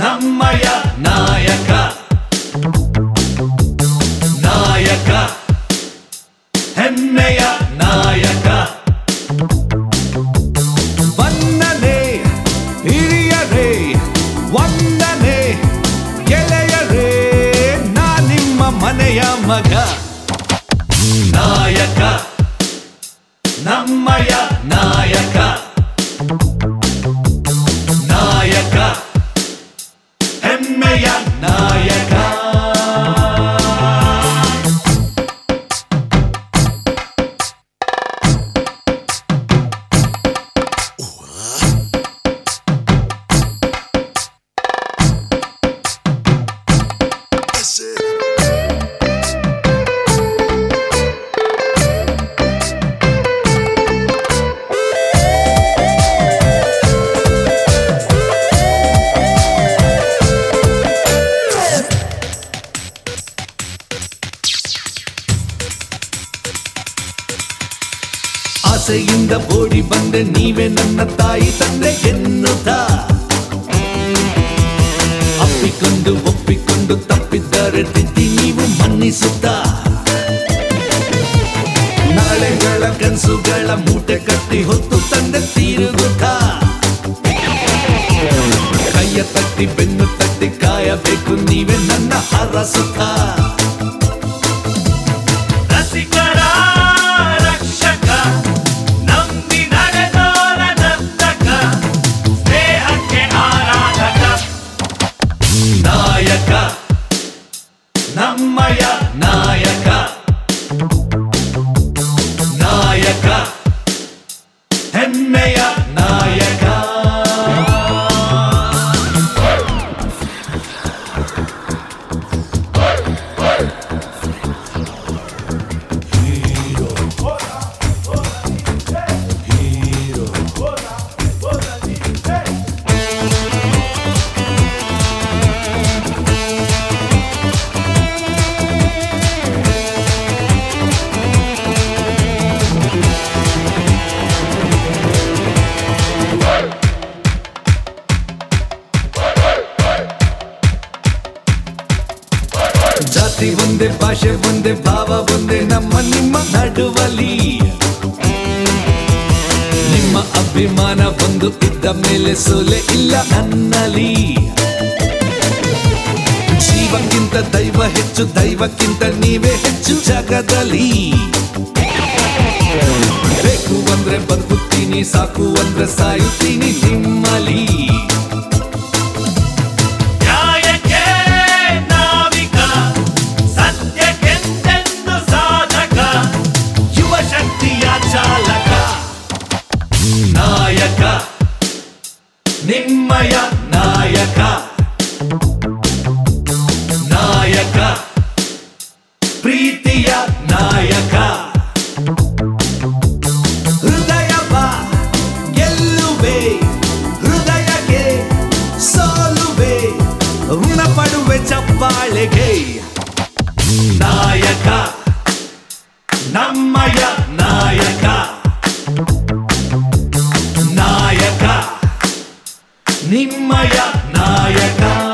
ನಮ್ಮಯ ನಾಯಕ ನಾಯಕ ಹೆಮ್ಮೆಯ ನಾಯಕ ವಂದನೆ ಹಿರಿಯರೇ ವಂದನೆ ಗೆಳೆಯರೇ ನಾ ನಿಮ್ಮ ಮನೆಯ ಮಗ ನಾಯಕ ನಮ್ಮಯ ನಾಯಕ ನಾಯಕ ಹೆಮ್ಮೆಯ ನಾಯಕ ಆಸೆಯಿಂದ ಓಡಿ ಬಂದೆ ನೀವೇ ನನ್ನ ತಾಯಿ ತಂದೆ ಎನ್ನುತ್ತಾ ಅಪ್ಪಿಕೊಂಡು ಒಪ್ಪಿಕೊಂಡು ತಪ್ಪಿದ್ದರೆ ತಿದ್ದಿ ನೀವು ಮನ್ನಿಸುತ್ತಾ ನಾಳೆಗಳ ಕನಸುಗಳ ಮೂಟೆ ಕಟ್ಟಿ ಹೊತ್ತು ತಂದೆ ತಿರುಗುತ್ತಾ ಕೈಯ ತಟ್ಟಿ ಬೆನ್ನು ತಟ್ಟಿ ಕಾಯಬೇಕು ನೀವೇ ನನ್ನ ಹರಸುತ್ತಾ ನಾಯಕ ನಮ್ಮಯ ನಾಯಕ ನಾಯಕ ಹೆಮ್ಮೆಯ ನಾಯಕ ಜಾತಿ ಒಂದೇ ಭಾಷೆ ಒಂದೇ ಭಾವ ಒಂದೇ ನಮ್ಮ ನಿಮ್ಮ ನಡುವಲಿ ನಿಮ್ಮ ಅಭಿಮಾನ ಒಂದು ಇದ್ದ ಮೇಲೆ ಸೋಲೆ ಇಲ್ಲ ನನ್ನಲ್ಲಿ ಜೀವಕ್ಕಿಂತ ದೈವ ಹೆಚ್ಚು ದೈವಕ್ಕಿಂತ ನೀವೇ ಹೆಚ್ಚು ಜಗದಲ್ಲಿ ಬೇಕು ಅಂದ್ರೆ ಬದುಕುತ್ತೀನಿ ಸಾಕು ಅಂದ್ರೆ ಸಾಯುತ್ತೀನಿ ನಿಮ್ಮಲ್ಲಿ ನಾಯಕ ನಿಮ್ಮಯ ನಾಯಕ ನಾಯಕ ಪ್ರೀತಿಯ ನಾಯಕ ಹೃದಯವ ಗೆಲ್ಲುವೆ ಹೃದಯಕ್ಕೆ ಸೋಲುವೆ ಋಣ ಪಡುವೆ ಚಪ್ಪಾಳೆಗೆ ನಾಯಕ ನಮ್ಮಯ ನಾಯಕ ನಾಯಕ ನಿಮ್ಮಯ ನಾಯಕ